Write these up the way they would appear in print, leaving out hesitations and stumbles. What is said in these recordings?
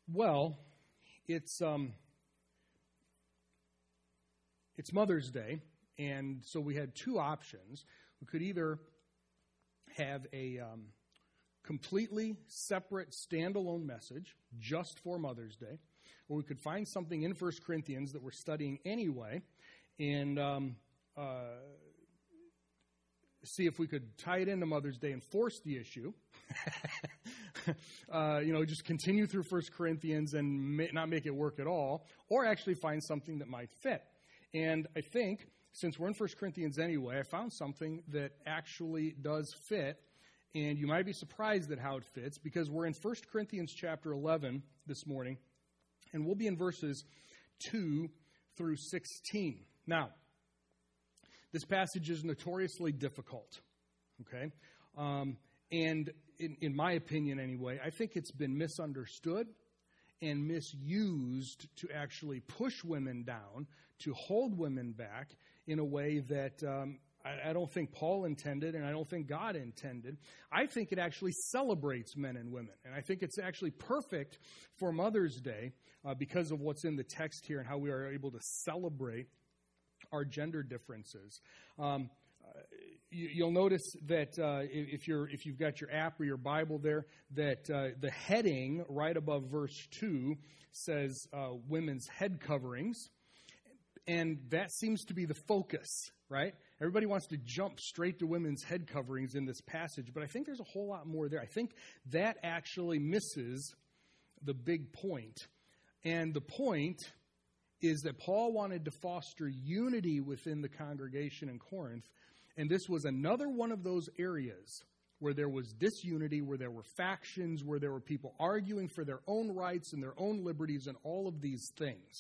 Well, it's Mother's Day, and so we had two options. We could either have a completely separate standalone message just for Mother's Day, or we could find something in 1 Corinthians that we're studying anyway, and see if we could tie it into Mother's Day and force the issue. Just continue through 1 Corinthians and not make it work at all, or actually find something that might fit. And I think, since we're in 1 Corinthians anyway, I found something that actually does fit, and you might be surprised at how it fits, because we're in 1 Corinthians chapter 11 this morning, and we'll be in verses 2 through 16. Now, this passage is notoriously difficult, okay? And in my opinion anyway, I think it's been misunderstood and misused to actually push women down, to hold women back in a way that I don't think Paul intended, and I don't think God intended. I think it actually celebrates men and women, and I think it's actually perfect for Mother's Day because of what's in the text here and how we are able to celebrate our gender differences. You'll notice that if you've got your app or your Bible there, that the heading right above verse 2 says women's head coverings, and that seems to be the focus, right? Everybody wants to jump straight to women's head coverings in this passage, but I think there's a whole lot more there. I think that actually misses the big point, and the point is that Paul wanted to foster unity within the congregation in Corinth, and this was another one of those areas where there was disunity, where there were factions, where there were people arguing for their own rights and their own liberties and all of these things.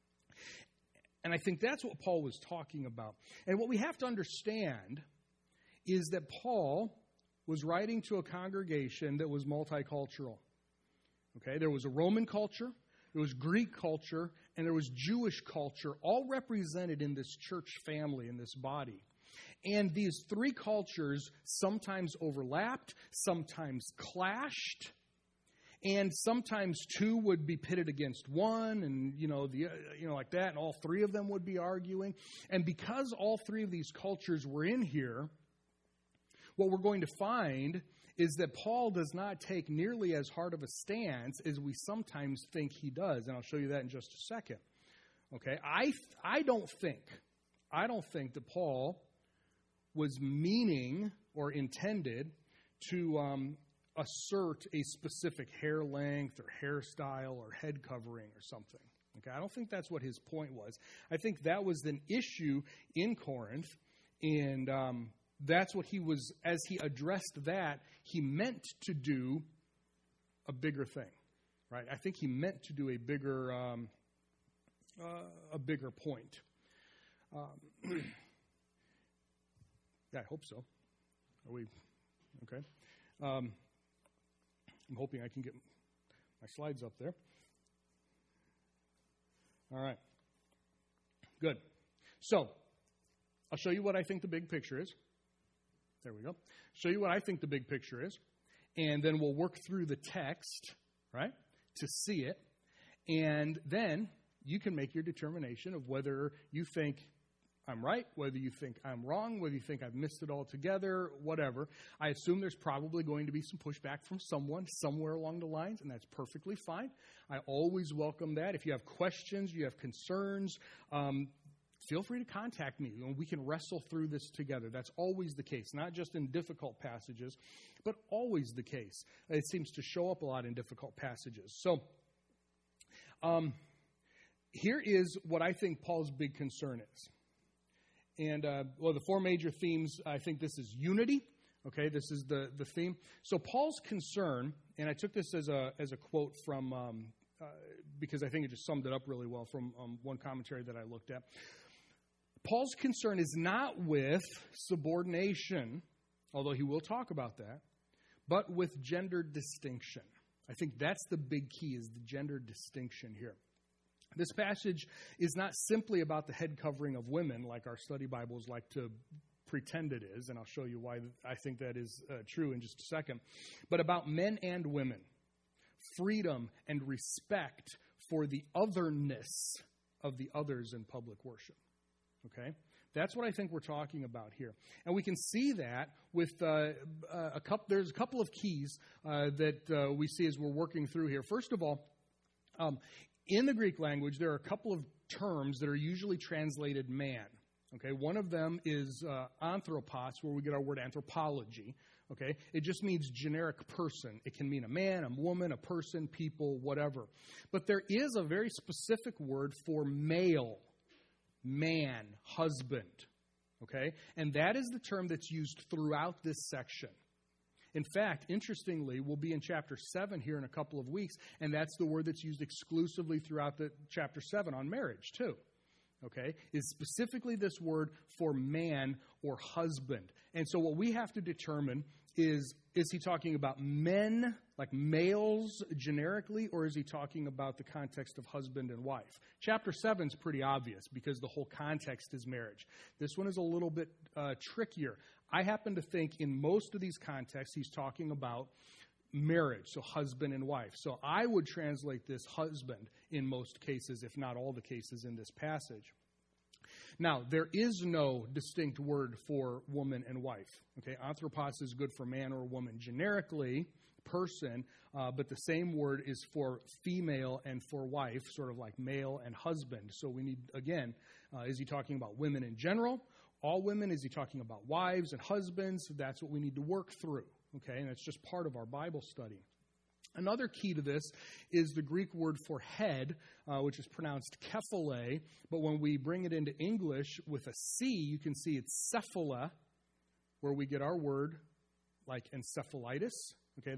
And I think that's what Paul was talking about. And what we have to understand is that Paul was writing to a congregation that was multicultural. Okay, there was a Roman culture, there was Greek culture, and there was Jewish culture, all represented in this church family, in this body. And these three cultures sometimes overlapped, sometimes clashed, and sometimes two would be pitted against one, and like that, and all three of them would be arguing. And because all three of these cultures were in here, what we're going to find is that Paul does not take nearly as hard of a stance as we sometimes think he does, and I'll show you that in just a second. Okay, I don't think that Paul was meaning or intended to assert a specific hair length or hairstyle or head covering or something. Okay, I don't think that's what his point was. I think that was an issue in Corinth, and that's what he was, as he addressed that, he meant to do a bigger thing, right? I think he meant to do a bigger point. Yeah, I hope so. Are we okay? I'm hoping I can get my slides up there. All right. Good. So, I'll show you what I think the big picture is. There we go. Show you what I think the big picture is. And then we'll work through the text, right, to see it. And then you can make your determination of whether you think I'm right, whether you think I'm wrong, whether you think I've missed it altogether, whatever. I assume there's probably going to be some pushback from someone somewhere along the lines, and that's perfectly fine. I always welcome that. If you have questions, you have concerns, feel free to contact me, and we can wrestle through this together. That's always the case, not just in difficult passages, but always the case. It seems to show up a lot in difficult passages. So, here is what I think Paul's big concern is. And, the four major themes, I think this is unity. Okay, this is the theme. So Paul's concern, and I took this as a quote from, because I think it just summed it up really well from one commentary that I looked at. Paul's concern is not with subordination, although he will talk about that, but with gender distinction. I think that's the big key, is the gender distinction here. This passage is not simply about the head covering of women, like our study Bibles like to pretend it is, and I'll show you why I think that is true in just a second, but about men and women, freedom and respect for the otherness of the others in public worship. Okay? That's what I think we're talking about here. And we can see that with there's a couple of keys that we see as we're working through here. First of all, in the Greek language, there are a couple of terms that are usually translated man. Okay, one of them is anthropos, where we get our word anthropology. Okay, it just means generic person. It can mean a man, a woman, a person, people, whatever. But there is a very specific word for male, man, husband. Okay, and that is the term that's used throughout this section. In fact, interestingly, we'll be in chapter 7 here in a couple of weeks, and that's the word that's used exclusively throughout the chapter 7 on marriage, too. Okay, is specifically this word for man or husband. And so what we have to determine is he talking about men, like males generically, or is he talking about the context of husband and wife? Chapter 7 is pretty obvious because the whole context is marriage. This one is a little bit trickier. I happen to think in most of these contexts he's talking about marriage, so husband and wife. So I would translate this husband in most cases, if not all the cases in this passage. Now, there is no distinct word for woman and wife. Okay, anthropos is good for man or woman generically, person, but the same word is for female and for wife, sort of like male and husband. So we need, again, is he talking about women in general? All women? Is he talking about wives and husbands? That's what we need to work through. Okay, and it's just part of our Bible study. Another key to this is the Greek word for head, which is pronounced kephale, but when we bring it into English with a C, you can see it's cephala, where we get our word like encephalitis, okay,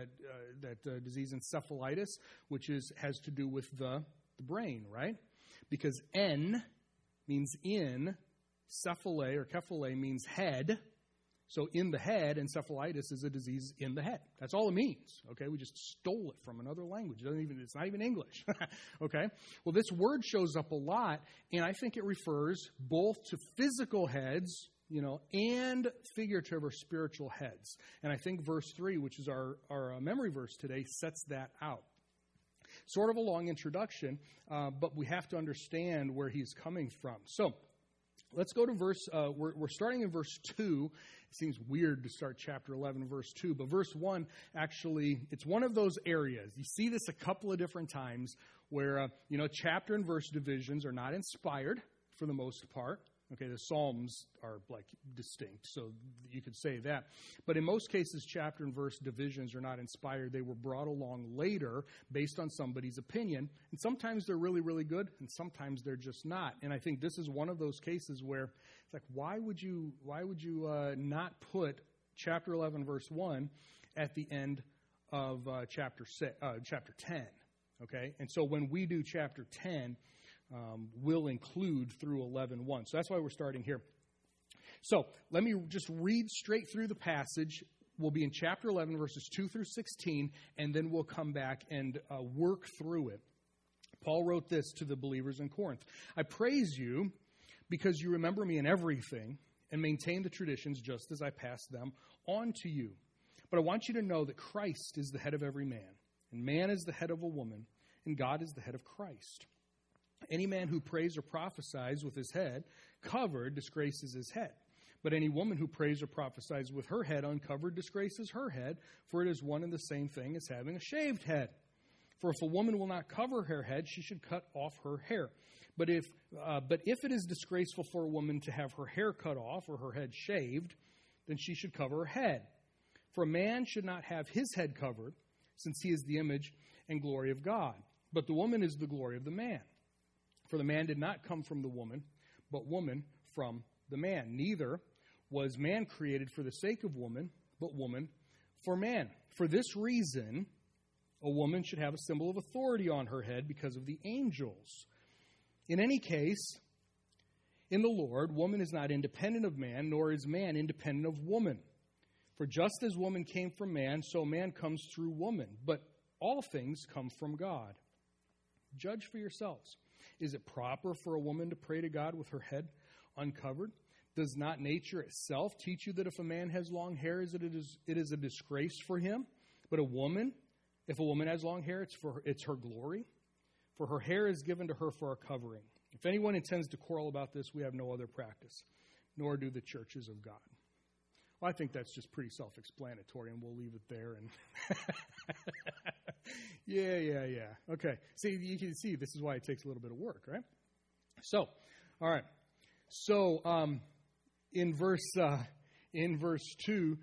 that disease encephalitis, which has to do with the brain, right? Because en means in, cephale or kephale means head. So in the head, encephalitis is a disease in the head. That's all it means. Okay, we just stole it from another language. It's not even English. Okay, well, this word shows up a lot, and I think it refers both to physical heads, and figurative or spiritual heads. And I think verse 3, which is our memory verse today, sets that out. Sort of a long introduction, but we have to understand where he's coming from. So let's go to verse, we're starting in verse 2. It seems weird to start chapter 11, verse 2, but verse 1, actually, it's one of those areas. You see this a couple of different times where, chapter and verse divisions are not inspired for the most part. Okay, the Psalms are like distinct, so you could say that. But in most cases, chapter and verse divisions are not inspired. They were brought along later based on somebody's opinion. And sometimes they're really, really good, and sometimes they're just not. And I think this is one of those cases where it's like, why would you not put chapter 11, verse 1 at the end of chapter 10? Okay, and so when we do chapter 10, will include through 11:1. So that's why we're starting here. So let me just read straight through the passage. We'll be in chapter 11, verses 2 through 16, and then we'll come back and work through it. Paul wrote this to the believers in Corinth. I praise you because you remember me in everything and maintain the traditions just as I passed them on to you. But I want you to know that Christ is the head of every man, and man is the head of a woman, and God is the head of Christ. Any man who prays or prophesies with his head covered disgraces his head. But any woman who prays or prophesies with her head uncovered disgraces her head, for it is one and the same thing as having a shaved head. For if a woman will not cover her head, she should cut off her hair. But if it is disgraceful for a woman to have her hair cut off or her head shaved, then she should cover her head. For a man should not have his head covered, since he is the image and glory of God. But the woman is the glory of the man. For the man did not come from the woman, but woman from the man. Neither was man created for the sake of woman, but woman for man. For this reason, a woman should have a symbol of authority on her head because of the angels. In any case, in the Lord, woman is not independent of man, nor is man independent of woman. For just as woman came from man, so man comes through woman. But all things come from God. Judge for yourselves. Is it proper for a woman to pray to God with her head uncovered? Does not nature itself teach you that if a man has long hair, it is a disgrace for him? But a woman If a woman has long hair, it's her glory, for her hair is given to her for a covering. If anyone intends to quarrel about this, we have no other practice, nor do the churches of God. Well, I think that's just pretty self-explanatory, and we'll leave it there. And yeah. Okay. See, you can see this is why it takes a little bit of work, right? So, all right. So, in verse 2,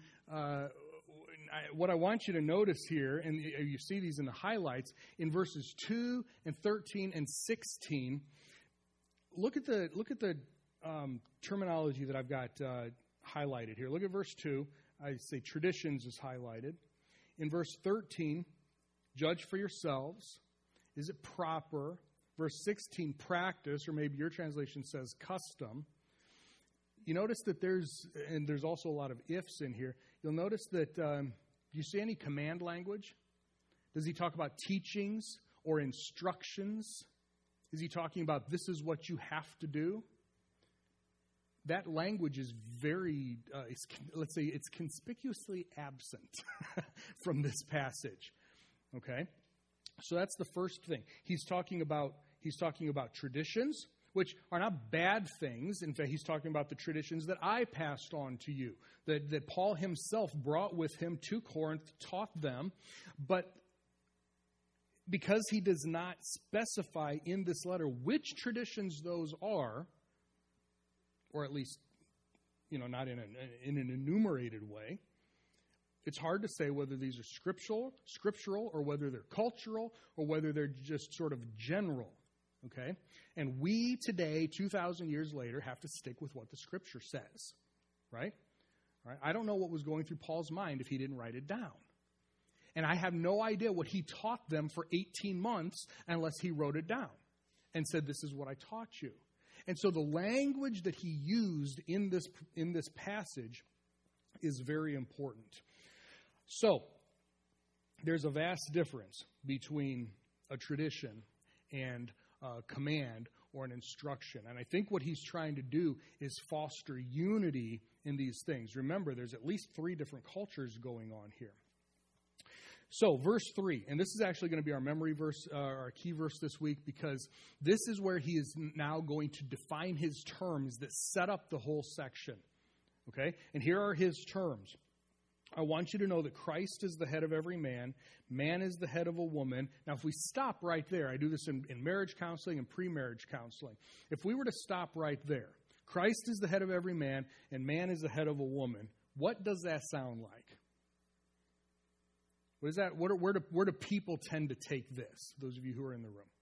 what I want you to notice here, and you see these in the highlights, in verses 2 and 13 and 16, look at the terminology that I've got highlighted here. Look at verse 2. I say traditions is highlighted. In verse 13, judge for yourselves. Is it proper? Verse 16, practice, or maybe your translation says custom. You notice that there's also a lot of ifs in here. You'll notice that, do you see any command language? Does he talk about teachings or instructions? Is he talking about this is what you have to do? That language is very, let's say it's conspicuously absent from this passage. Okay? So that's the first thing. He's talking about traditions, which are not bad things. In fact, he's talking about the traditions that I passed on to you, that Paul himself brought with him to Corinth, taught them. But because he does not specify in this letter which traditions those are, or at least, not in an enumerated way, it's hard to say whether these are scriptural, or whether they're cultural, or whether they're just sort of general. Okay? And we today, 2,000 years later, have to stick with what the Scripture says. Right? All right? I don't know what was going through Paul's mind if he didn't write it down. And I have no idea what he taught them for 18 months unless he wrote it down and said, this is what I taught you. And so the language that he used in this passage is very important. So there's a vast difference between a tradition and a command or an instruction. And I think what he's trying to do is foster unity in these things. Remember, there's at least 3 different cultures going on here. So, verse 3, and this is actually going to be our memory verse, our key verse this week, because this is where he is now going to define his terms that set up the whole section. Okay? And here are his terms. I want you to know that Christ is the head of every man. Man is the head of a woman. Now, if we stop right there, I do this in marriage counseling and pre-marriage counseling. If we were to stop right there, Christ is the head of every man, and man is the head of a woman, what does that sound like? What is that? Where do people tend to take this? Those of you who are in the room.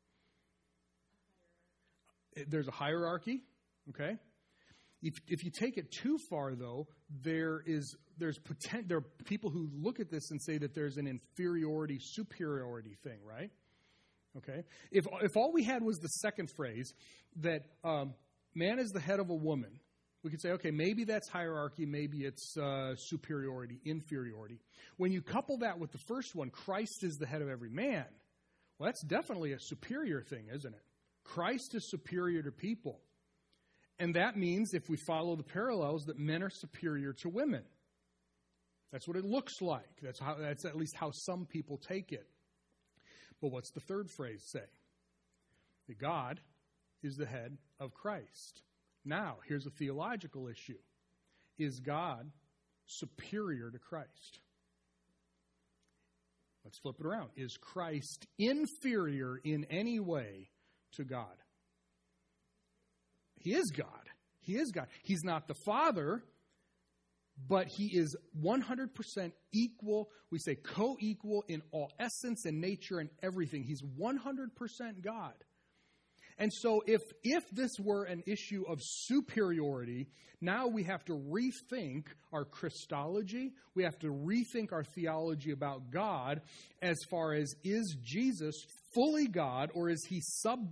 There's a hierarchy, okay? If you take it too far, though, there are people who look at this and say that there's an inferiority, superiority thing, right? Okay? If all we had was the second phrase, that man is the head of a woman, we could say, okay, maybe that's hierarchy, maybe it's superiority, inferiority. When you couple that with the first one, Christ is the head of every man, well, that's definitely a superior thing, isn't it? Christ is superior to people. And that means, if we follow the parallels, that men are superior to women. That's what it looks like. That's at least how some people take it. But what's the third phrase say? That God is the head of Christ. Now, here's a theological issue. Is God superior to Christ? Let's flip it around. Is Christ inferior in any way to God? He is God. He is God. He's not the Father, but he is 100% equal. We say co-equal in all essence and nature and everything. He's 100% God. And so if this were an issue of superiority, now we have to rethink our Christology. We have to rethink our theology about God as far as, is Jesus fully God, or is he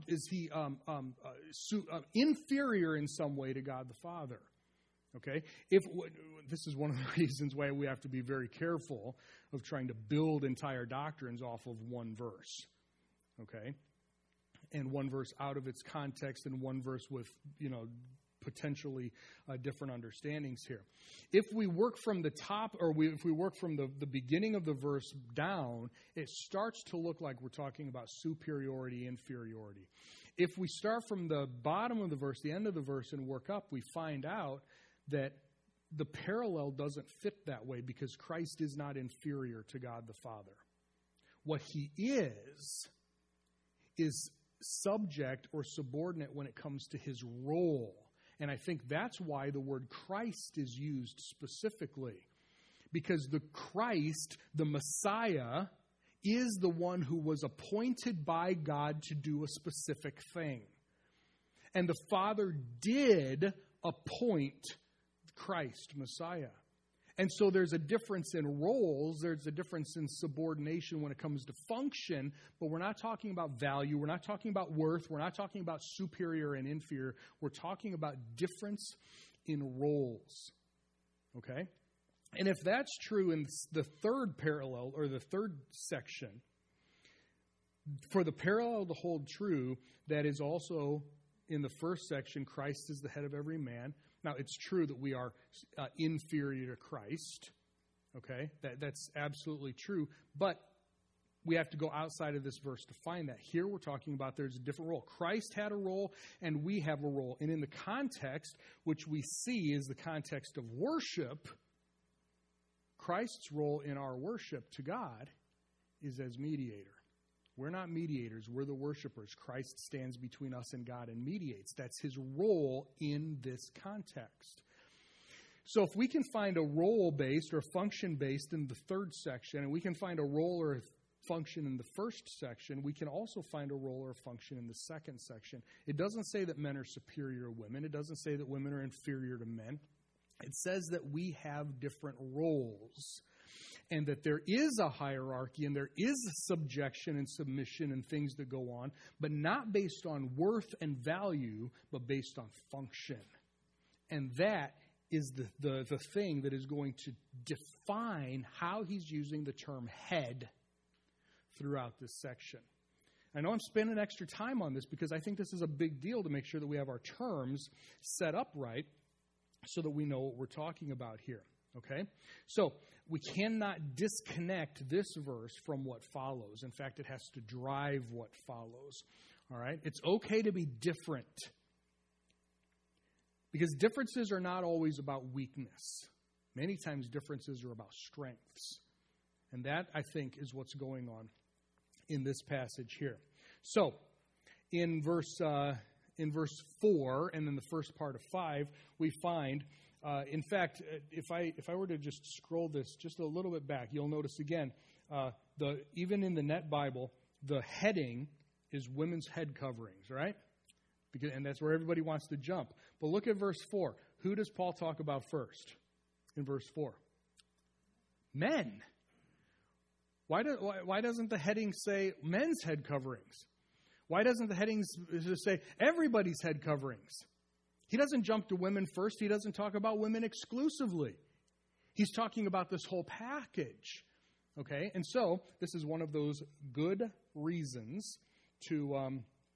inferior in some way to God the Father? Okay? This is one of the reasons why we have to be very careful of trying to build entire doctrines off of one verse. Okay? And one verse out of its context, and one verse with, potentially different understandings here. If we work from the top, or if we work from the beginning of the verse down, it starts to look like we're talking about superiority, inferiority. If we start from the bottom of the verse, the end of the verse, and work up, we find out that the parallel doesn't fit that way because Christ is not inferior to God the Father. What he is subject or subordinate when it comes to his role. And I think that's why the word Christ is used specifically. Because the Christ, the Messiah, is the one who was appointed by God to do a specific thing. And the Father did appoint Christ, Messiah. And so there's a difference in roles, there's a difference in subordination when it comes to function, but we're not talking about value, we're not talking about worth, we're not talking about superior and inferior, we're talking about difference in roles. Okay? And if that's true in the third parallel, or the third section, for the parallel to hold true, that is also in the first section, Christ is the head of every man. Now, it's true that we are inferior to Christ, okay? That's absolutely true, but we have to go outside of this verse to find that. Here we're talking about there's a different role. Christ had a role, and we have a role. And in the context, which we see is the context of worship, Christ's role in our worship to God is as mediator. We're not mediators. We're the worshipers. Christ stands between us and God and mediates. That's his role in this context. So if we can find a role-based or function-based in the third section, and we can find a role or a function in the first section, we can also find a role or a function in the second section. It doesn't say that men are superior to women. It doesn't say that women are inferior to men. It says that we have different roles. And that there is a hierarchy and there is a subjection and submission and things that go on, but not based on worth and value, but based on function. And that is the thing that is going to define how he's using the term head throughout this section. I know I'm spending extra time on this because I think this is a big deal to make sure that we have our terms set up right so that we know what we're talking about here. Okay? So, we cannot disconnect this verse from what follows. In fact, it has to drive what follows. All right? It's okay to be different. Because differences are not always about weakness. Many times differences are about strengths. And that, I think, is what's going on in this passage here. So, in verse 4 and in the first part of 5, we find... in fact, if I were to just scroll this just a little bit back, you'll notice again, even in the Net Bible, the heading is women's head coverings, right? And that's where everybody wants to jump. But look at verse 4. Who does Paul talk about first in verse 4? Men. Why doesn't the heading say men's head coverings? Why doesn't the heading say everybody's head coverings? He doesn't jump to women first. He doesn't talk about women exclusively. He's talking about this whole package. Okay? And so, this is one of those good reasons to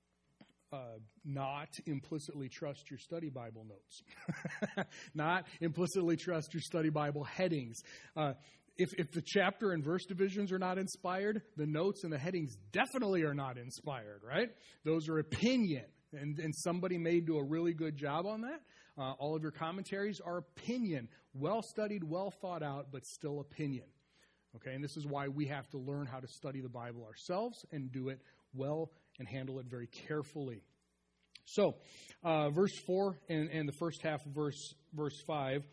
not implicitly trust your study Bible notes. Not implicitly trust your study Bible headings. If the chapter and verse divisions are not inspired, the notes and the headings definitely are not inspired, right? Those are opinion. And somebody may do a really good job on that. All of your commentaries are opinion. Well studied, well thought out, but still opinion. Okay, and this is why we have to learn how to study the Bible ourselves and do it well and handle it very carefully. So, verse 4 and the first half of verse 5,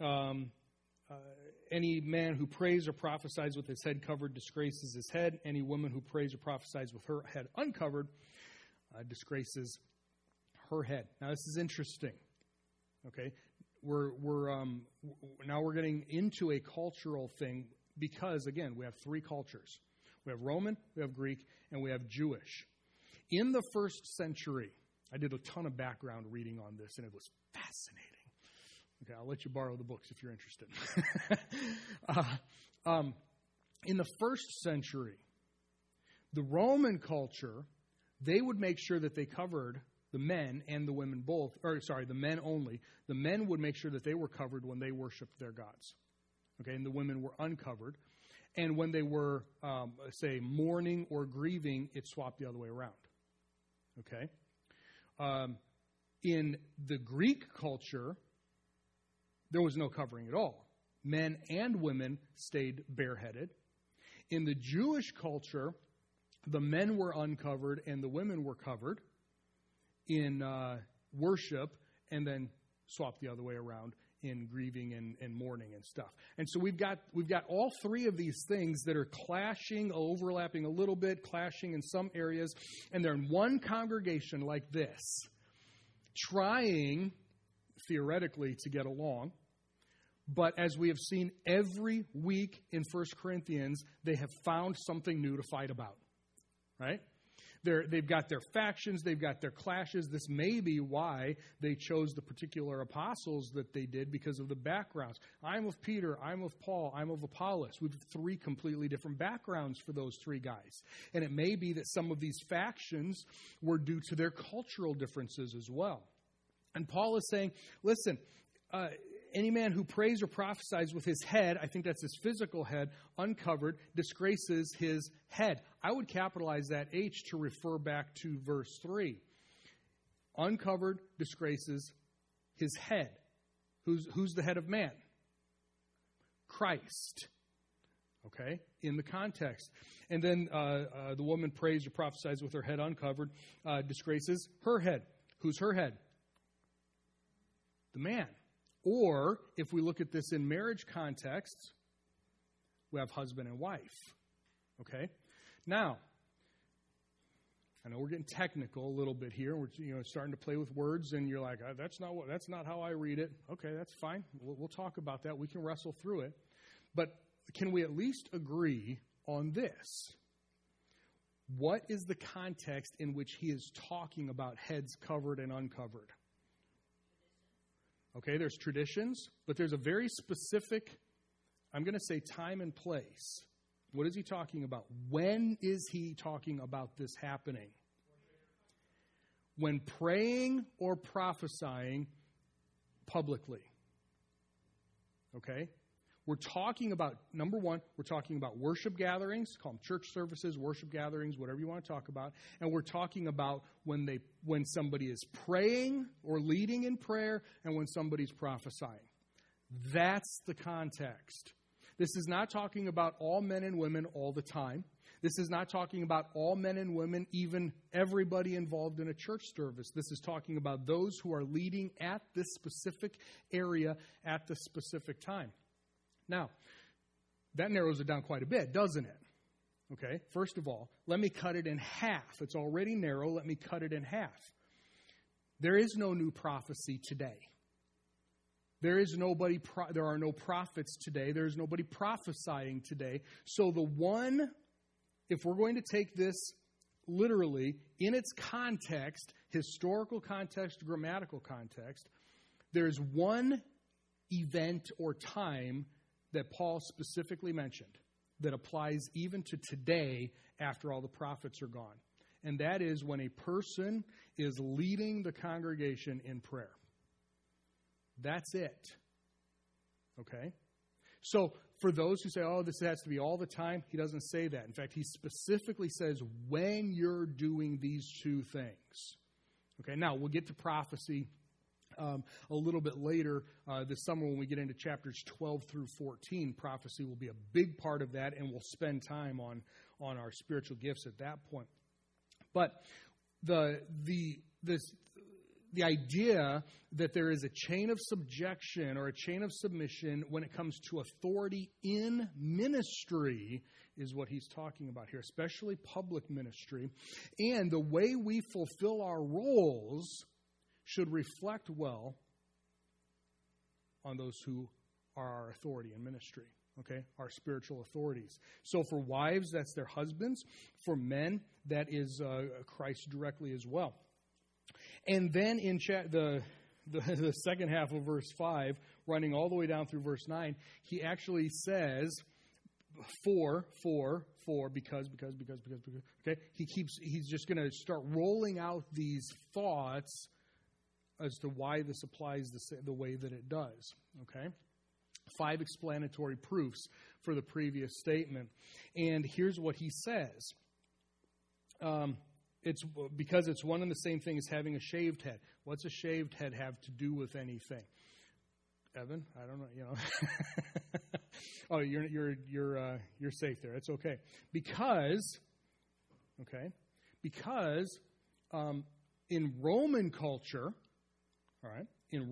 any man who prays or prophesies with his head covered disgraces his head. Any woman who prays or prophesies with her head uncovered disgraces her head. Now, this is interesting. Okay, now we're getting into a cultural thing because, again, we have three cultures. We have Roman, we have Greek, and we have Jewish. In the first century, I did a ton of background reading on this, and it was fascinating. Okay, I'll let you borrow the books if you're interested. In the first century, the Roman culture, they would make sure that they covered the men and the women both, the men only. The men would make sure that they were covered when they worshiped their gods. Okay, and the women were uncovered. And when they were, say, mourning or grieving, it swapped the other way around. Okay? In the Greek culture, there was no covering at all. Men and women stayed bareheaded. In the Jewish culture, the men were uncovered and the women were covered in worship, and then swapped the other way around in grieving and mourning and stuff. And so we've got all three of these things that are clashing, overlapping a little bit, clashing in some areas, and they're in one congregation like this, trying, theoretically, to get along. But as we have seen every week in 1 Corinthians, they have found something new to fight about, right? They've got their factions, they've got their clashes. This may be why they chose the particular apostles that they did, because of the backgrounds. I'm of Peter, I'm of Paul, I'm of Apollos. We have three completely different backgrounds for those three guys. And it may be that some of these factions were due to their cultural differences as well. And Paul is saying, listen, any man who prays or prophesies with his head, I think that's his physical head, uncovered, disgraces his head. I would capitalize that H to refer back to verse 3. Uncovered disgraces his head. Who's the head of man? Christ. Okay, in the context. And then the woman prays or prophesies with her head uncovered, disgraces her head. Who's her head? The man. Or, if we look at this in marriage contexts, we have husband and wife. Okay? Now, I know we're getting technical a little bit here. We're starting to play with words, and you're like, that's not how I read it. Okay, that's fine. We'll talk about that. We can wrestle through it. But can we at least agree on this? What is the context in which he is talking about heads covered and uncovered? Okay, there's traditions, but there's a very specific, I'm going to say, time and place. What is he talking about? When is he talking about this happening? When praying or prophesying publicly. Okay? We're talking about, number one, we're talking about worship gatherings, call them church services, worship gatherings, whatever you want to talk about. And we're talking about when somebody is praying or leading in prayer, and when somebody's prophesying. That's the context. This is not talking about all men and women all the time. This is not talking about all men and women, even everybody involved in a church service. This is talking about those who are leading at this specific area at the specific time. Now, that narrows it down quite a bit, doesn't it? Okay, first of all, let me cut it in half. It's already narrow. Let me cut it in half. There is no new prophecy today. There are no prophets today. There is nobody prophesying today. So if we're going to take this literally in its context, historical context, grammatical context, there's one event or time that Paul specifically mentioned that applies even to today after all the prophets are gone. And that is when a person is leading the congregation in prayer. That's it. Okay? So for those who say, this has to be all the time, he doesn't say that. In fact, he specifically says when you're doing these two things. Okay, now we'll get to prophecy a little bit later this summer when we get into chapters 12 through 14. Prophecy will be a big part of that, and we'll spend time on our spiritual gifts at that point. But the idea that there is a chain of subjection or a chain of submission when it comes to authority in ministry is what he's talking about here, especially public ministry. And the way we fulfill our roles should reflect well on those who are our authority in ministry, okay, our spiritual authorities. So for wives, that's their husbands. For men, that is Christ directly as well. And then in the second half of verse 5, running all the way down through verse 9, he actually says, for because. Okay, he's just going to start rolling out these thoughts as to why this applies the way that it does. Okay, 5 explanatory proofs for the previous statement, and here's what he says. It's because it's one and the same thing as having a shaved head. What's a shaved head have to do with anything? Evan, I don't know. You know. Oh, you're safe there. It's okay. Because in Roman culture, all right,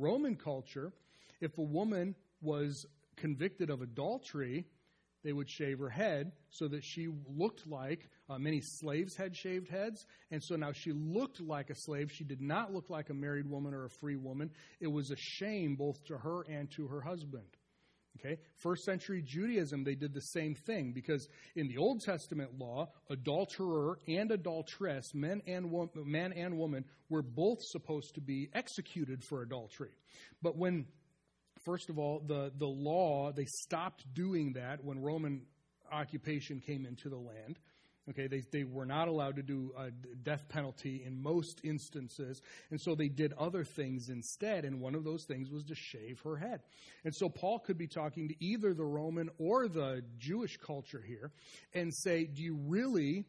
if a woman was convicted of adultery, they would shave her head so that she looked like, many slaves had shaved heads, and so now she looked like a slave. She did not look like a married woman or a free woman. It was a shame both to her and to her husband. Okay, first century Judaism, they did the same thing, because in the Old Testament law, adulterer and adulteress, man and woman, were both supposed to be executed for adultery. But when, first of all, the law, they stopped doing that when Roman occupation came into the land. Okay, they were not allowed to do a death penalty in most instances, and so they did other things instead, and one of those things was to shave her head. And so Paul could be talking to either the Roman or the Jewish culture here and say, do you really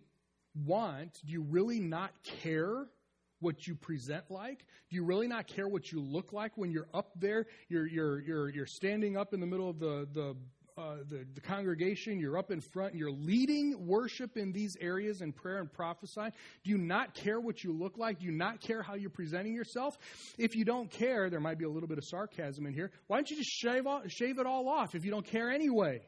not care what you present like? Do you really not care what you look like when you're up there? You're standing up in the middle of the congregation, you're up in front, and you're leading worship in these areas in prayer and prophesying. Do you not care what you look like? Do you not care how you're presenting yourself? If you don't care, there might be a little bit of sarcasm in here. Why don't you just shave it all off if you don't care anyway?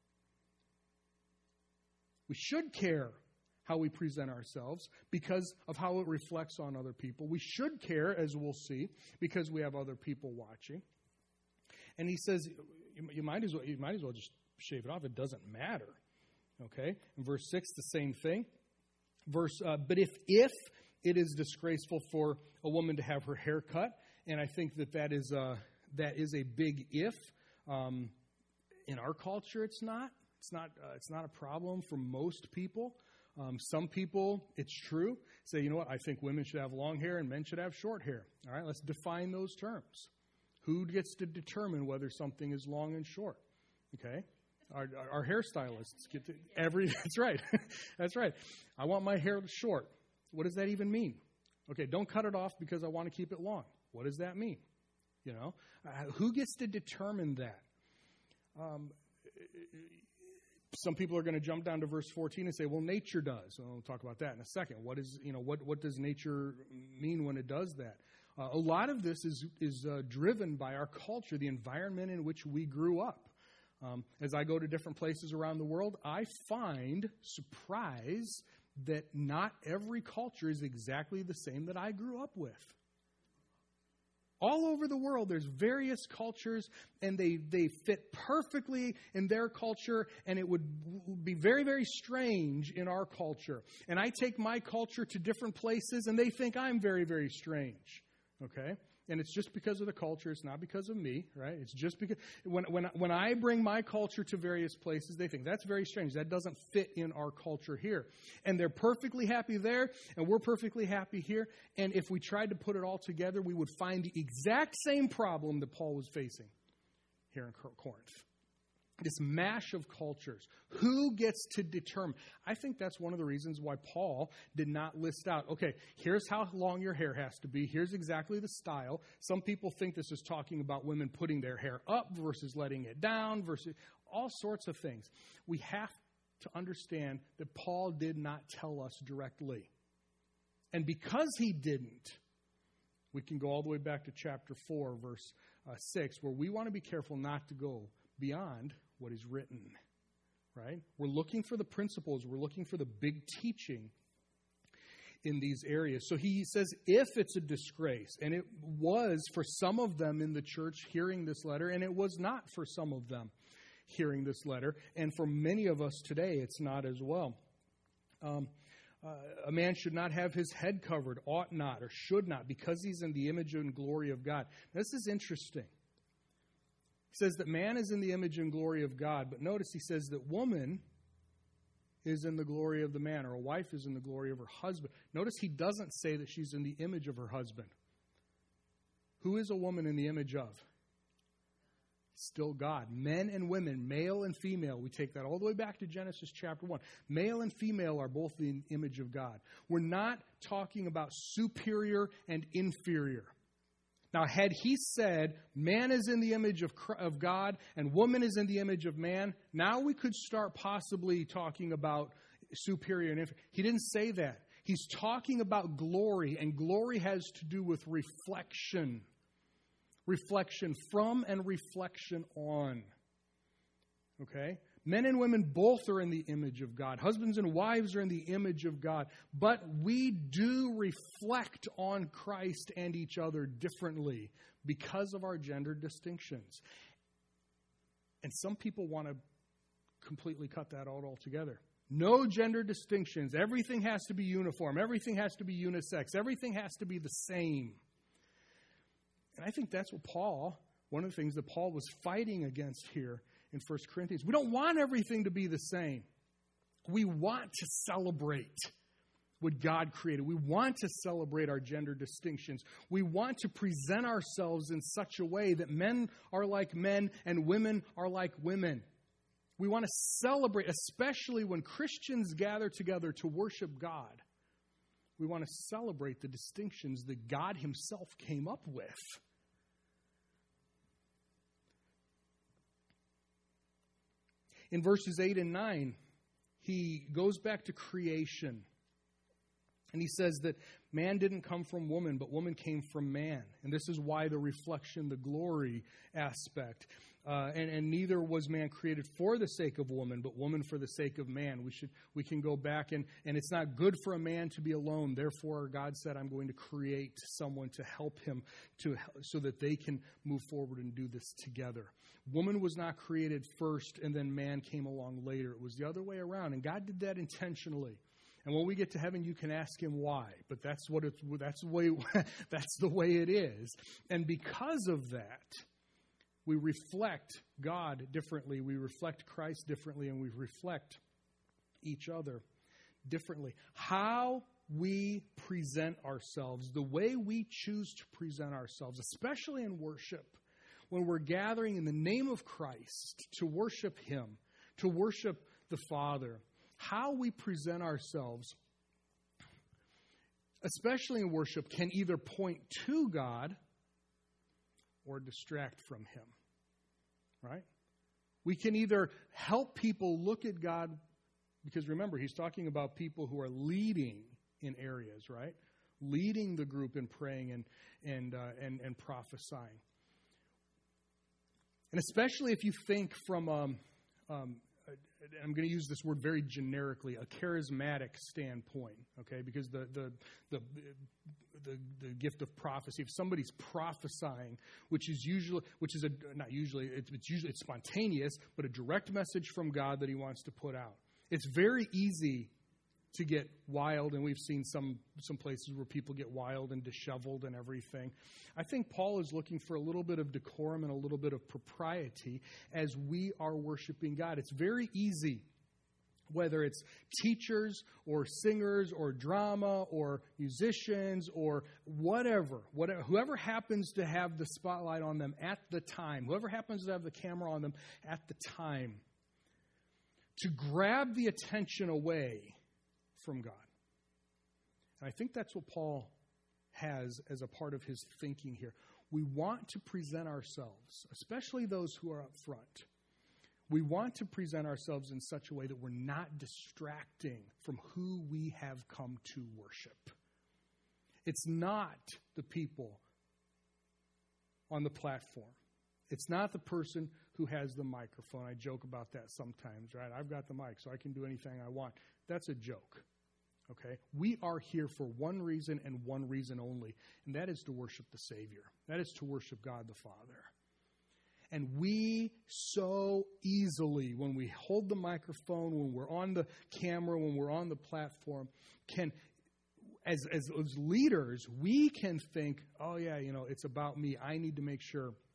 We should care how we present ourselves because of how it reflects on other people. We should care, as we'll see, because we have other people watching. And he says, you might as well just shave it off. It doesn't matter. Okay? In verse 6, the same thing. But if it is disgraceful for a woman to have her hair cut, and I think that is a big if. In our culture, it's not. It's not a problem for most people. Some people, it's true, say, you know what, I think women should have long hair and men should have short hair. All right, let's define those terms. Who gets to determine whether something is long and short? Okay? Our hairstylists get to that's right. That's right. I want my hair short. What does that even mean? Okay, don't cut it off because I want to keep it long. What does that mean? You know? Who gets to determine that? Some people are going to jump down to verse 14 and say, well, nature does. And we'll talk about that in a second. What does nature mean when it does that? A lot of this is driven by our culture, the environment in which we grew up. As I go to different places around the world, I find surprise that not every culture is exactly the same that I grew up with. All over the world, there's various cultures, and they fit perfectly in their culture, and it would be very, very strange in our culture. And I take my culture to different places, and they think I'm very, very strange. Okay? And it's just because of the culture. It's not because of me, right? It's just because when I bring my culture to various places, they think that's very strange. That doesn't fit in our culture here. And they're perfectly happy there, and we're perfectly happy here. And if we tried to put it all together, we would find the exact same problem that Paul was facing here in Corinth. This mash of cultures. Who gets to determine? I think that's one of the reasons why Paul did not list out, okay, here's how long your hair has to be. Here's exactly the style. Some people think this is talking about women putting their hair up versus letting it down versus all sorts of things. We have to understand that Paul did not tell us directly. And because he didn't, we can go all the way back to chapter 4, verse 6, where we want to be careful not to go beyond what is written, right? We're looking for the principles. We're looking for the big teaching in these areas. So he says, if it's a disgrace, and it was for some of them in the church hearing this letter, and it was not for some of them hearing this letter, and for many of us today, it's not as well. A man should not have his head covered, ought not, or should not, because he's in the image and glory of God. This is interesting. He says that man is in the image and glory of God, but notice he says that woman is in the glory of the man, or a wife is in the glory of her husband. Notice he doesn't say that she's in the image of her husband. Who is a woman in the image of? Still God. Men and women, male and female. We take that all the way back to Genesis chapter 1. Male and female are both the image of God. We're not talking about superior and inferior. Now, had he said man is in the image of God and woman is in the image of man, now we could start possibly talking about superior and inferior. He didn't say that. He's talking about glory, and glory has to do with reflection. Reflection from and reflection on. Okay? Men and women both are in the image of God. Husbands and wives are in the image of God. But we do reflect on Christ and each other differently because of our gender distinctions. And some people want to completely cut that out altogether. No gender distinctions. Everything has to be uniform. Everything has to be unisex. Everything has to be the same. And I think that's what one of the things that Paul was fighting against here in 1 Corinthians. We don't want everything to be the same. We want to celebrate what God created. We want to celebrate our gender distinctions. We want to present ourselves in such a way that men are like men and women are like women. We want to celebrate, especially when Christians gather together to worship God. We want to celebrate the distinctions that God himself came up with. In verses 8 and 9, he goes back to creation. And he says that man didn't come from woman, but woman came from man. And this is why the reflection, the glory aspect. And neither was man created for the sake of woman, but woman for the sake of man. We can go back, and it's not good for a man to be alone. Therefore, God said, I'm going to create someone to help him so that they can move forward and do this together. Woman was not created first, and then man came along later. It was the other way around, and God did that intentionally. And when we get to heaven, you can ask him why. But that's the way it is. And because of that, we reflect God differently. We reflect Christ differently, and we reflect each other differently. How we present ourselves, the way we choose to present ourselves, especially in worship, when we're gathering in the name of Christ to worship him, to worship the Father, how we present ourselves, especially in worship, can either point to God or distract from him. Right? We can either help people look at God, because remember, he's talking about people who are leading in areas, right? Leading the group in praying and prophesying. And especially if you think from, I'm going to use this word very generically, a charismatic standpoint, okay? Because the gift of prophecy, if somebody's prophesying, it's spontaneous, but a direct message from God that he wants to put out. It's very easy to get wild, and we've seen some places where people get wild and disheveled and everything. I think Paul is looking for a little bit of decorum and a little bit of propriety as we are worshiping God. It's very easy, whether it's teachers or singers or drama or musicians or whatever, whoever happens to have the spotlight on them at the time, whoever happens to have the camera on them at the time, to grab the attention away from God. And I think that's what Paul has as a part of his thinking here. We want to present ourselves, especially those who are up front. We want to present ourselves in such a way that we're not distracting from who we have come to worship. It's not the people on the platform. It's not the person who has the microphone. I joke about that sometimes, right? I've got the mic, so I can do anything I want. That's a joke. Okay? We are here for one reason and one reason only, and that is to worship the Savior. That is to worship God the Father. And we so easily, when we hold the microphone, when we're on the camera, when we're on the platform, can, as leaders, we can think, oh yeah, it's about me. I need to make sure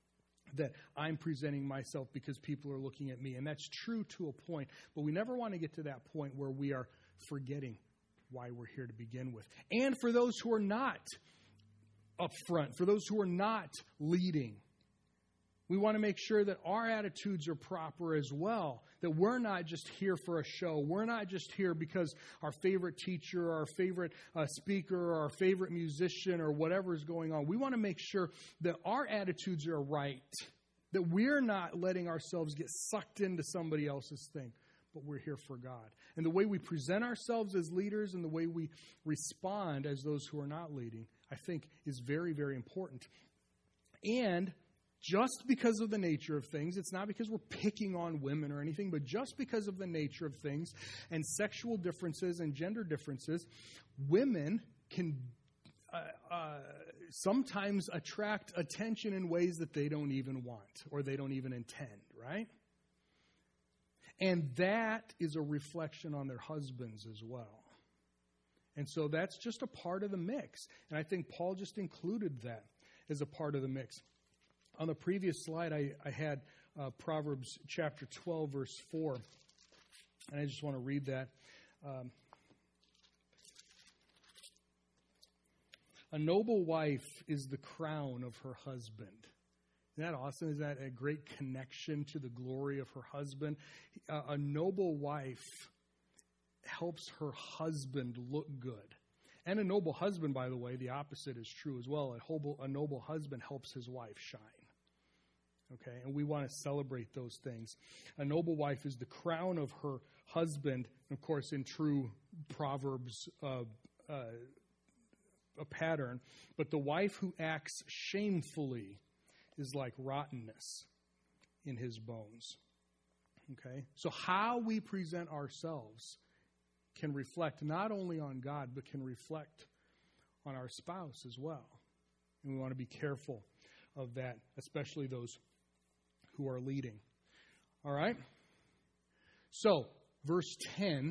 that I'm presenting myself because people are looking at me. And that's true to a point. But we never want to get to that point where we are forgetting why we're here to begin with. And for those who are not up front, for those who are not leading, we want to make sure that our attitudes are proper as well, that we're not just here for a show. We're not just here because our favorite teacher, our favorite speaker, or our favorite musician, or whatever is going on. We want to make sure that our attitudes are right, that we're not letting ourselves get sucked into somebody else's thing, but we're here for God. And the way we present ourselves as leaders and the way we respond as those who are not leading, I think, is very, very important. And just because of the nature of things, it's not because we're picking on women or anything, but just because of the nature of things and sexual differences and gender differences, women can sometimes attract attention in ways that they don't even want or they don't even intend, right? And that is a reflection on their husbands as well. And so that's just a part of the mix. And I think Paul just included that as a part of the mix. On the previous slide, I had Proverbs chapter 12, verse 4. And I just want to read that. A noble wife is the crown of her husband. Isn't that awesome? Is that a great connection to the glory of her husband? A noble wife helps her husband look good. And a noble husband, by the way, the opposite is true as well. A noble husband helps his wife shine. Okay, and we want to celebrate those things. A noble wife is the crown of her husband. Of course, in true Proverbs a pattern. But the wife who acts shamefully is like rottenness in his bones. Okay, so how we present ourselves can reflect not only on God, but can reflect on our spouse as well. And we want to be careful of that, especially those who are leading. All right? So, verse 10,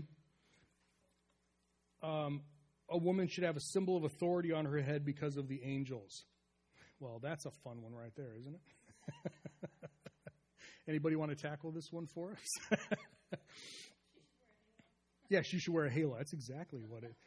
a woman should have a symbol of authority on her head because of the angels. Well, that's a fun one right there, isn't it? Anybody want to tackle this one for us? Yeah, she should wear a halo. That's exactly what it.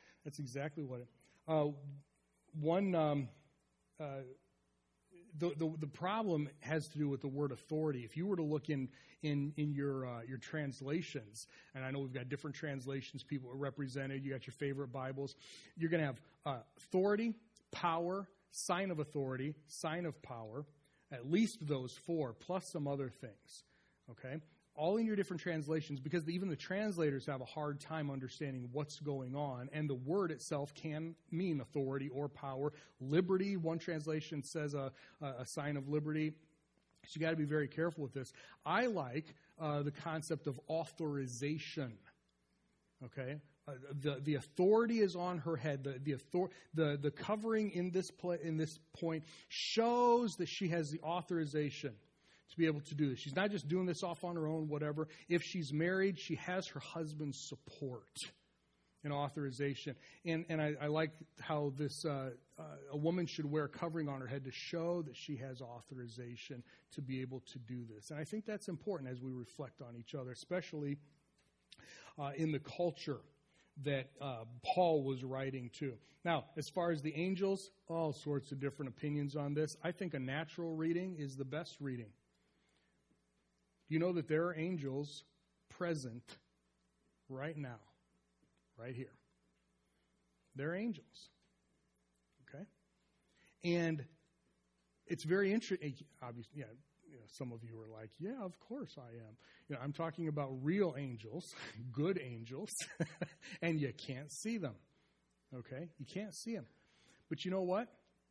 The problem has to do with the word authority. If you were to look in your translations, and I know we've got different translations people are represented. You got your favorite Bibles. You're going to have authority, power, sign of authority, sign of power. At least those four, plus some other things. Okay? All in your different translations, because even the translators have a hard time understanding what's going on, and the word itself can mean authority or power. Liberty, one translation says a sign of liberty. So you got to be very careful with this. I like the concept of authorization. Okay, the authority is on her head. The covering in this point shows that she has the authorization to be able to do this. She's not just doing this off on her own, whatever. If she's married, she has her husband's support and authorization. And I like how this a woman should wear a covering on her head to show that she has authorization to be able to do this. And I think that's important as we reflect on each other, especially in the culture that Paul was writing to. Now, as far as the angels, all sorts of different opinions on this. I think a natural reading is the best reading. You know that there are angels present right now, right here. They're angels. Okay? And it's very interesting. Obviously, yeah, some of you are like, yeah, of course I am. I'm talking about real angels, good angels, and you can't see them. Okay? You can't see them. But you know what?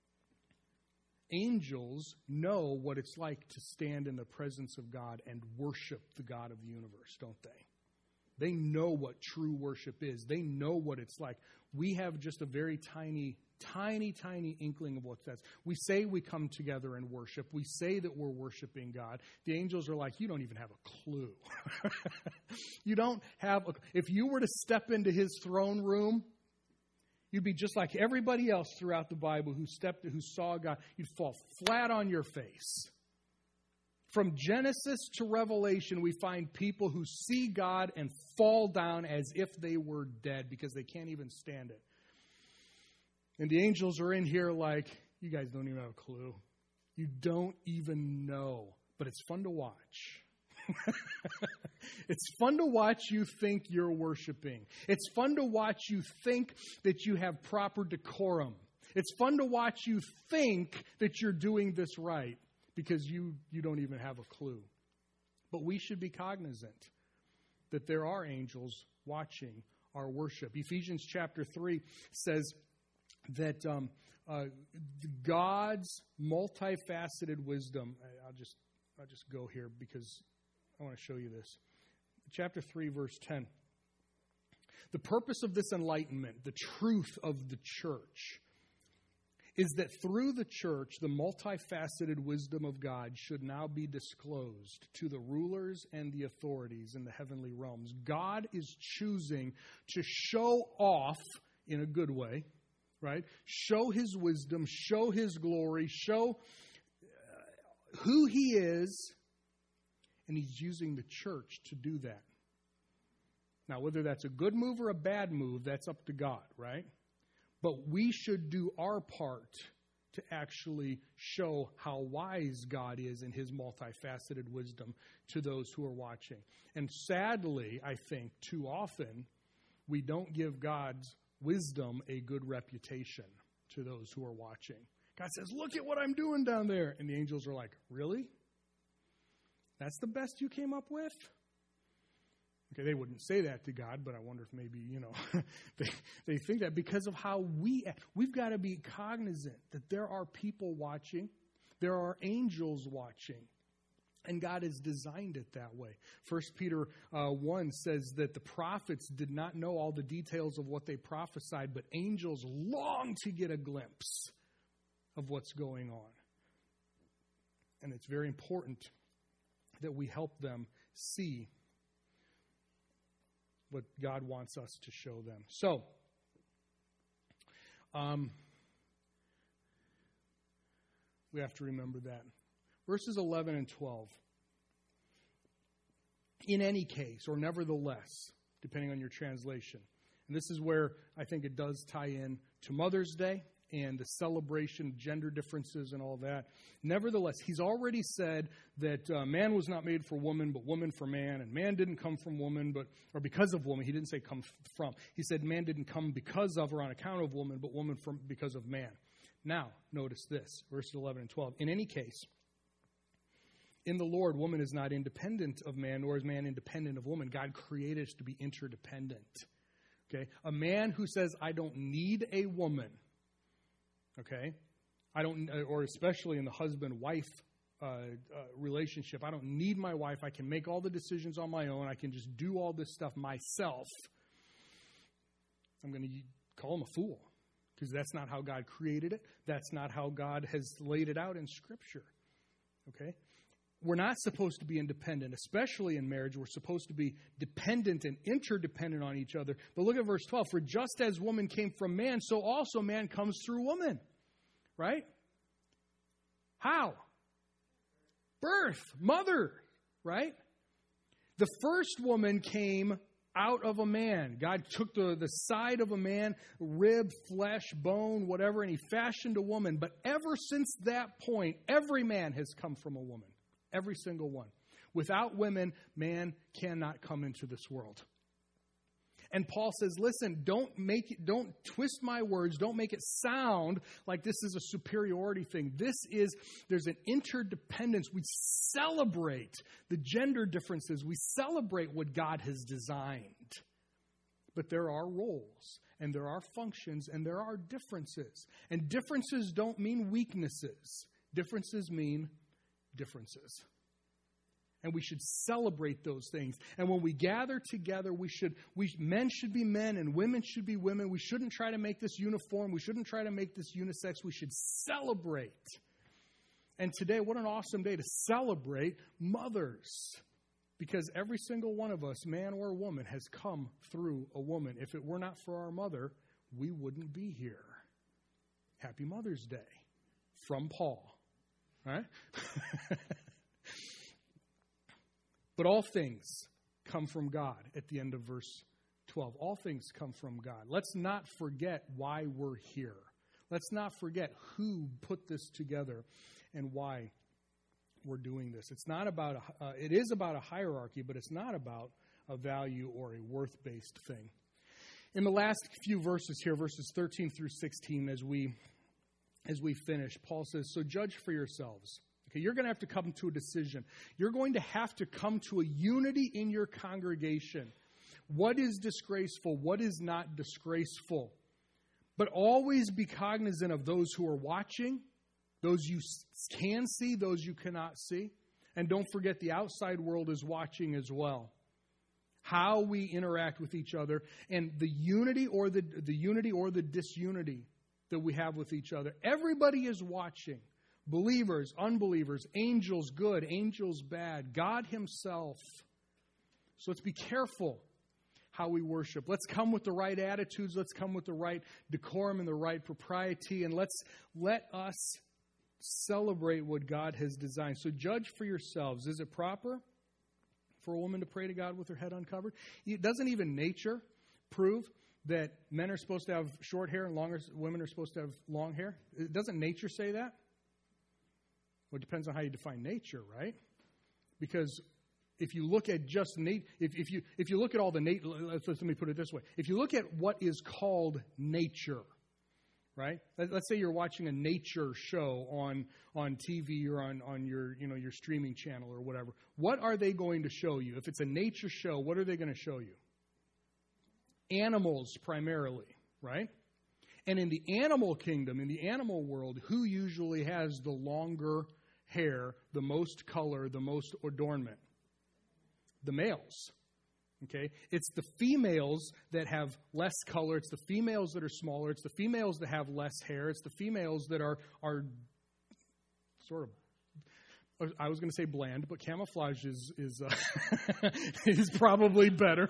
Angels know what it's like to stand in the presence of God and worship the God of the universe, don't they? They know what true worship is. They know what it's like. We have just a very tiny inkling of what that's. We say we come together and worship. We say that we're worshiping God. The angels are like, you don't even have a clue. You don't have if you were to step into his throne room, you'd be just like everybody else throughout the Bible who saw God. You'd fall flat on your face. From Genesis to Revelation, we find people who see God and fall down as if they were dead because they can't even stand it. And the angels are in here like, you guys don't even have a clue. You don't even know. But it's fun to watch. It's fun to watch you think you're worshiping. It's fun to watch you think that you have proper decorum. It's fun to watch you think that you're doing this right because you don't even have a clue. But we should be cognizant that there are angels watching our worship. Ephesians chapter 3 says that God's multifaceted wisdom, I'll just go here because I want to show you this. Chapter 3, verse 10. The purpose of this enlightenment, the truth of the church, is that through the church, the multifaceted wisdom of God should now be disclosed to the rulers and the authorities in the heavenly realms. God is choosing to show off in a good way, right? Show his wisdom, show his glory, show who he is, and he's using the church to do that. Now, whether that's a good move or a bad move, that's up to God, right? But we should do our part to actually show how wise God is in his multifaceted wisdom to those who are watching. And sadly, I think, too often, we don't give God's wisdom a good reputation to those who are watching. God says, look at what I'm doing down there. And the angels are like, really? That's the best you came up with? Okay, they wouldn't say that to God, but I wonder if maybe, they think that because of how we've got to be cognizant that there are people watching, there are angels watching, and God has designed it that way. 1 Peter 1 says that the prophets did not know all the details of what they prophesied, but angels long to get a glimpse of what's going on. And it's very important that we help them see what God wants us to show them. So, we have to remember that. Verses 11 and 12. In any case, or nevertheless, depending on your translation. And this is where I think it does tie in to Mother's Day and the celebration of gender differences and all that. Nevertheless, he's already said that man was not made for woman, but woman for man. And man didn't come from woman, or because of woman. He didn't say come from. He said man didn't come because of or on account of woman, but woman because of man. Now, notice this, verses 11 and 12. In any case, in the Lord, woman is not independent of man, nor is man independent of woman. God created us to be interdependent. Okay? A man who says, I don't need a woman, okay? Or especially in the husband-wife relationship, I don't need my wife. I can make all the decisions on my own. I can just do all this stuff myself. I'm going to call him a fool because that's not how God created it. That's not how God has laid it out in Scripture, okay? We're not supposed to be independent, especially in marriage. We're supposed to be dependent and interdependent on each other. But look at verse 12. For just as woman came from man, so also man comes through woman. Right? How? Birth. Mother. Right? The first woman came out of a man. God took the side of a man, rib, flesh, bone, whatever, and he fashioned a woman. But ever since that point, every man has come from a woman. Every single one. Without women, man cannot come into this world. And Paul says, listen, don't twist my words. Don't make it sound like this is a superiority thing. There's an interdependence. We celebrate the gender differences. We celebrate what God has designed. But there are roles, and there are functions, and there are differences. And differences don't mean weaknesses. Differences mean differences. And we should celebrate those things. And when we gather together, men should be men and women should be women. We shouldn't try to make this uniform. We shouldn't try to make this unisex. We should celebrate. And today, what an awesome day to celebrate mothers. Because every single one of us, man or woman, has come through a woman. If it were not for our mother, we wouldn't be here. Happy Mother's Day from Paul. All right? But all things come from God at the end of verse 12. All things come from God. Let's not forget why we're here. Let's not forget who put this together and why we're doing this. It's not about it is about a hierarchy, but it's not about a value or a worth-based thing. In the last few verses here, verses 13 through 16, as we finish, Paul says, "So judge for yourselves." Okay, you're going to have to come to a decision. You're going to have to come to a unity in your congregation. What is disgraceful? What is not disgraceful? But always be cognizant of those who are watching, those you can see, those you cannot see. And don't forget the outside world is watching as well. How we interact with each other and the unity or the disunity that we have with each other. Everybody is watching. Believers, unbelievers, angels good, angels bad, God himself. So let's be careful how we worship. Let's come with the right attitudes. Let's come with the right decorum and the right propriety. And let us celebrate what God has designed. So judge for yourselves. Is it proper for a woman to pray to God with her head uncovered? Doesn't even nature prove that men are supposed to have short hair and women are supposed to have long hair? Doesn't nature say that? Well, it depends on how you define nature, right? Because if you look at just if you look at all the nature, let me put it this way: if you look at what is called nature, right? Let's say you're watching a nature show on TV or on your streaming channel or whatever. What are they going to show you? If it's a nature show, what are they going to show you? Animals primarily, right? And in the animal kingdom, in the animal world, who usually has the longer hair, the most color, the most adornment? The males. Okay? It's the females that have less color. It's the females that are smaller. It's the females that have less hair. It's the females that are sort of, I was going to say bland, but camouflage is is probably better.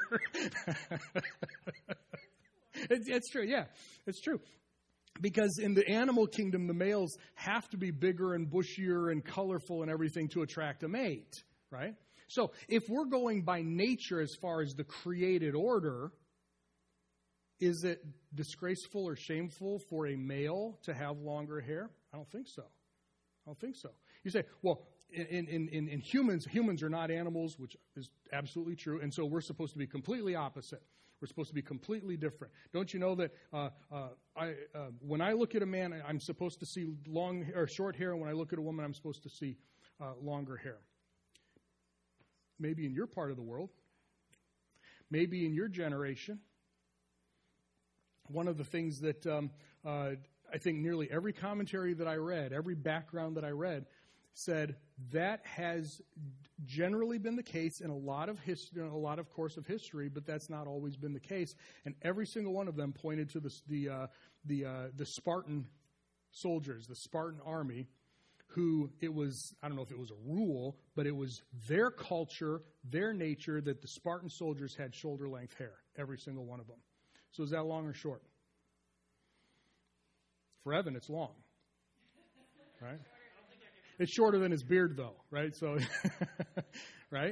It's true, yeah. It's true. Because in the animal kingdom, the males have to be bigger and bushier and colorful and everything to attract a mate, right? So if we're going by nature as far as the created order, is it disgraceful or shameful for a male to have longer hair? I don't think so. You say, well, in humans are not animals, which is absolutely true, and so we're supposed to be completely opposite. We're supposed to be completely different. Don't you know that when I look at a man, I'm supposed to see long or short hair, and when I look at a woman, I'm supposed to see longer hair? Maybe in your part of the world, maybe in your generation. One of the things that I think nearly every commentary that I read, every background that I read, said that has generally been the case in a lot of history, a lot of course of history, but that's not always been the case. And every single one of them pointed to the Spartan soldiers, the Spartan army, who it was, I don't know if it was a rule, but it was their culture, their nature, that the Spartan soldiers had shoulder-length hair, every single one of them. So is that long or short? For Evan, it's long, right? It's shorter than his beard, though, right? So, right?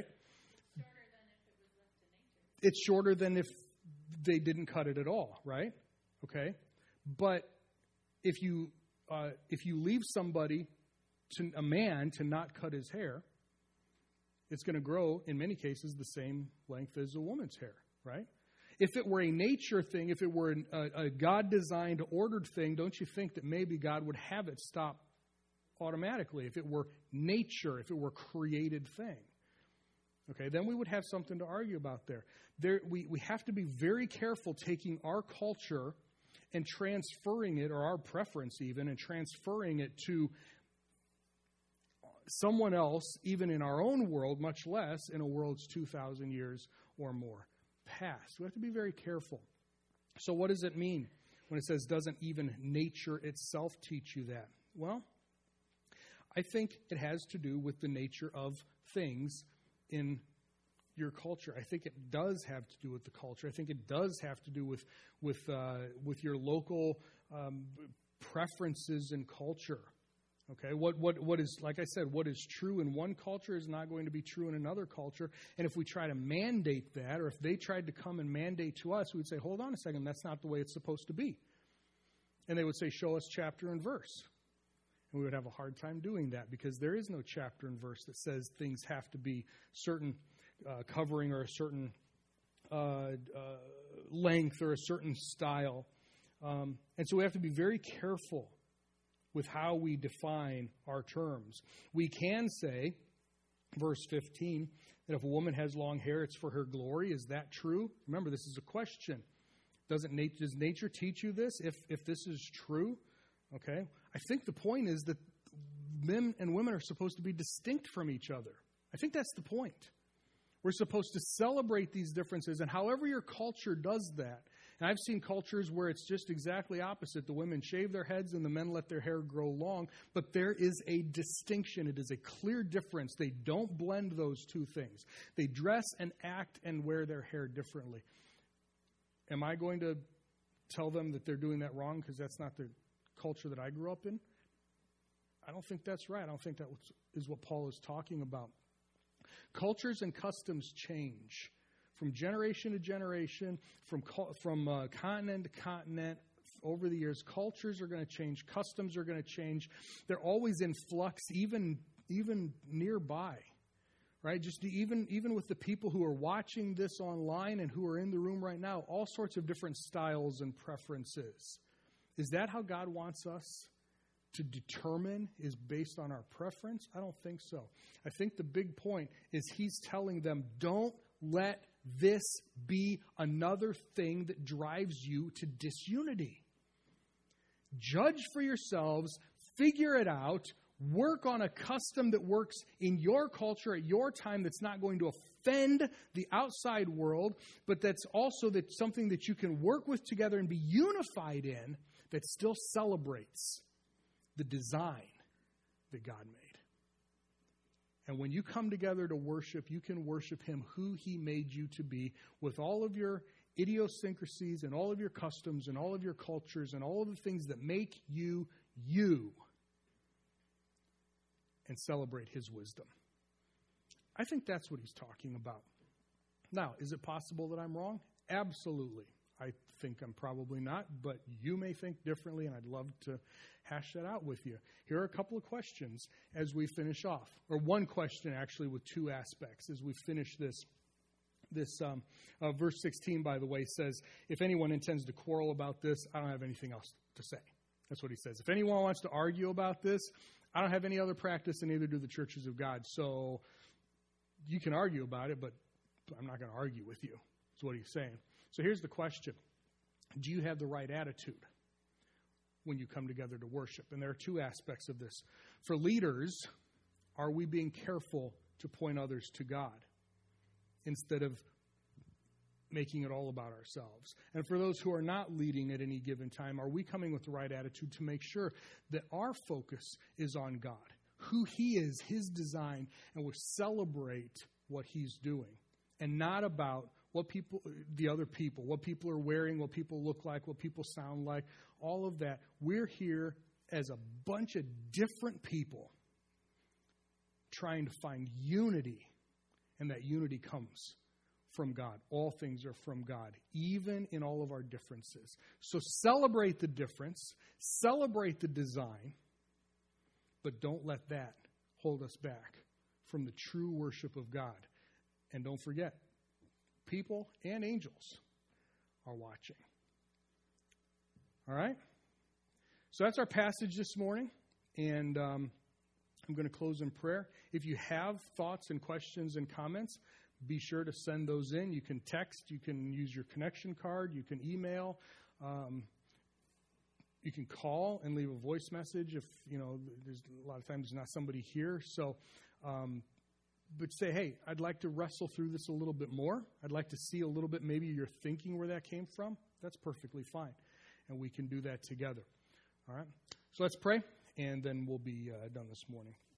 It's shorter than if they didn't cut it at all, right? Okay, but if you leave a man to not cut his hair, it's going to grow in many cases the same length as a woman's hair, right? If it were a nature thing, if it were a God-designed, ordered thing, don't you think that maybe God would have it stop automatically if it were nature, if it were a created thing? Okay, then we would have something to argue about there. We have to be very careful taking our culture and transferring it, or our preference even, and transferring it to someone else, even in our own world, much less in a world's 2,000 years or more past. We have to be very careful. So what does it mean when it says, doesn't even nature itself teach you that? Well, I think it has to do with the nature of things in your culture. I think it does have to do with the culture. I think it does have to do with your local preferences and culture. Okay, what is, like I said, what is true in one culture is not going to be true in another culture. And if we try to mandate that, or if they tried to come and mandate to us, we would say, hold on a second, that's not the way it's supposed to be. And they would say, show us chapter and verse. And we would have a hard time doing that because there is no chapter and verse that says things have to be certain covering or a certain length or a certain style. And so we have to be very careful with how we define our terms. We can say, verse 15, that if a woman has long hair, it's for her glory. Is that true? Remember, this is a question. Does nature teach you this, if this is true? Okay. I think the point is that men and women are supposed to be distinct from each other. I think that's the point. We're supposed to celebrate these differences, and however your culture does that. And I've seen cultures where it's just exactly opposite. The women shave their heads and the men let their hair grow long. But there is a distinction. It is a clear difference. They don't blend those two things. They dress and act and wear their hair differently. Am I going to tell them that they're doing that wrong because that's not the culture that I grew up in? I don't think that's right. I don't think that is what Paul is talking about. Cultures and customs change. From generation to generation, from continent to continent, over the years, cultures are going to change, customs are going to change. They're always in flux, even nearby, right? Just even with the people who are watching this online and who are in the room right now, all sorts of different styles and preferences. Is that how God wants us to determine, is based on our preference? I don't think so. I think the big point is he's telling them, don't let this be another thing that drives you to disunity. Judge for yourselves, figure it out, work on a custom that works in your culture at your time that's not going to offend the outside world, but that's also something that you can work with together and be unified in, that still celebrates the design that God made. And when you come together to worship, you can worship him who he made you to be, with all of your idiosyncrasies and all of your customs and all of your cultures and all of the things that make you you, and celebrate his wisdom. I think that's what he's talking about. Now, is it possible that I'm wrong? Absolutely. I think I'm probably not, but you may think differently, and I'd love to hash that out with you. Here are a couple of questions as we finish off, or one question actually with two aspects as we finish this. Verse 16, by the way, says, if anyone intends to quarrel about this, I don't have anything else to say. That's what he says. If anyone wants to argue about this, I don't have any other practice, and neither do the churches of God. So you can argue about it, but I'm not going to argue with you. That's what he's saying. So here's the question. Do you have the right attitude when you come together to worship? And there are two aspects of this. For leaders, are we being careful to point others to God instead of making it all about ourselves? And for those who are not leading at any given time, are we coming with the right attitude to make sure that our focus is on God, who he is, his design, and we celebrate what he's doing, and not about what other people, what people are wearing, what people look like, what people sound like, all of that. We're here as a bunch of different people trying to find unity, and that unity comes from God. All things are from God, even in all of our differences. So celebrate the difference, celebrate the design, but don't let that hold us back from the true worship of God. And don't forget, people and angels are watching. All right? So that's our passage this morning, and I'm going to close in prayer. If you have thoughts and questions and comments, be sure to send those in. You can text, you can use your connection card, you can email, you can call and leave a voice message if, there's a lot of times not somebody here. So, but say, hey, I'd like to wrestle through this a little bit more. I'd like to see a little bit, maybe you're thinking where that came from. That's perfectly fine. And we can do that together. All right? So let's pray, and then we'll be done this morning.